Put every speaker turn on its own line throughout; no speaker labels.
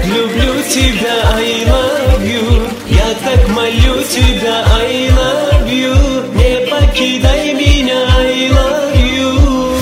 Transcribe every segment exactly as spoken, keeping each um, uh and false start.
так люблю тебя, I love you. Я так молю тебя, I love you. Не покидай меня, I love you.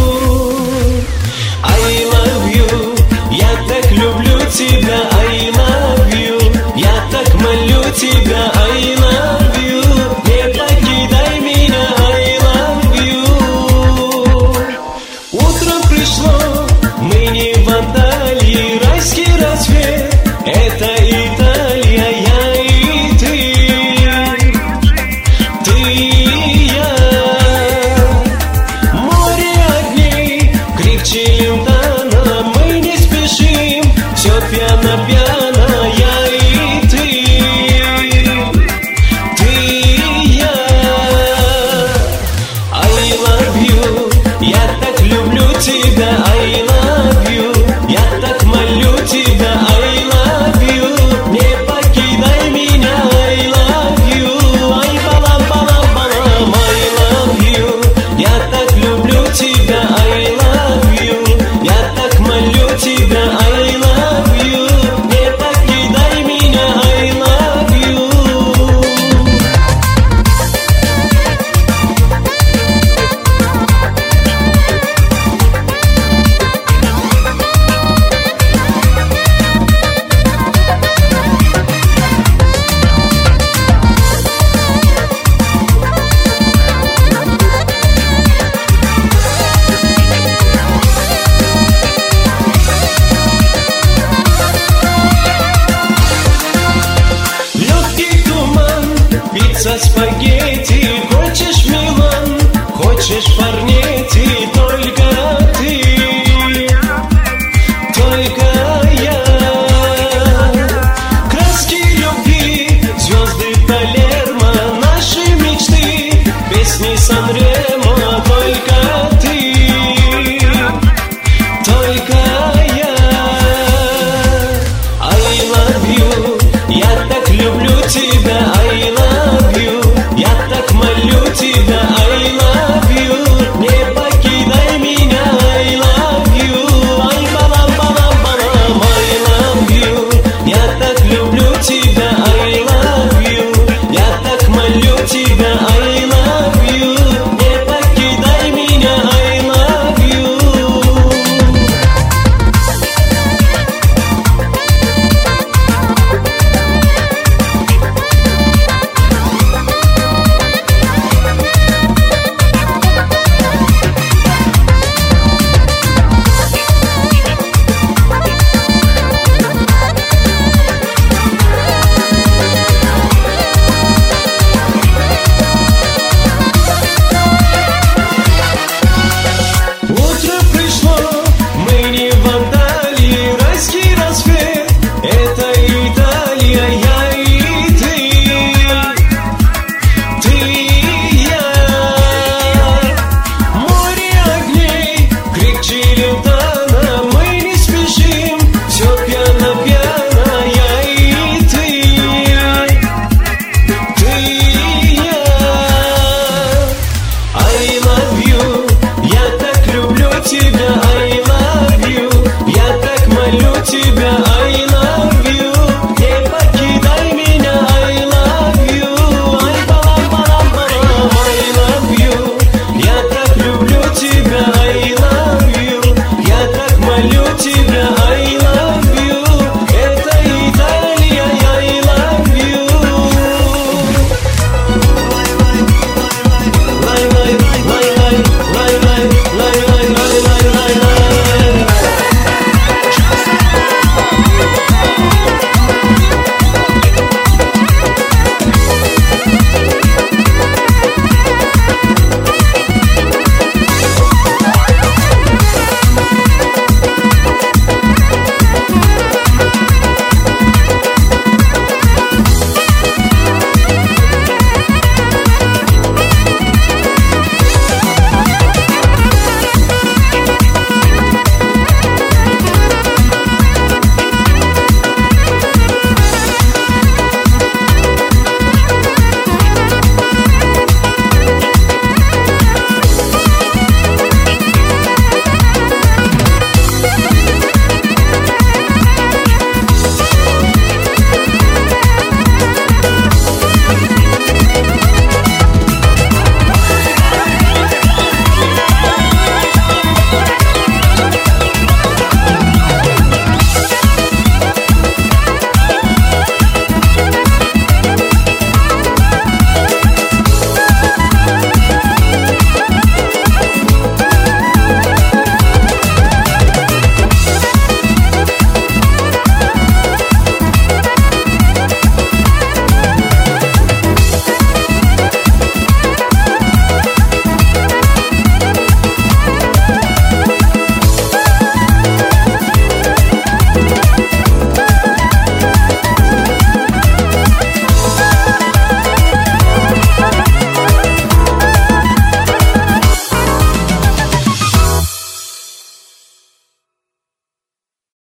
I love you. Я так люблю тебя, I love you. Я так молю тебя, I love you. Не покидай меня, I love you. Утром пришло, мы не в Анталии, райский рассвет. Это Италия, я и ты, ты и я. Море огней, крик Челентано.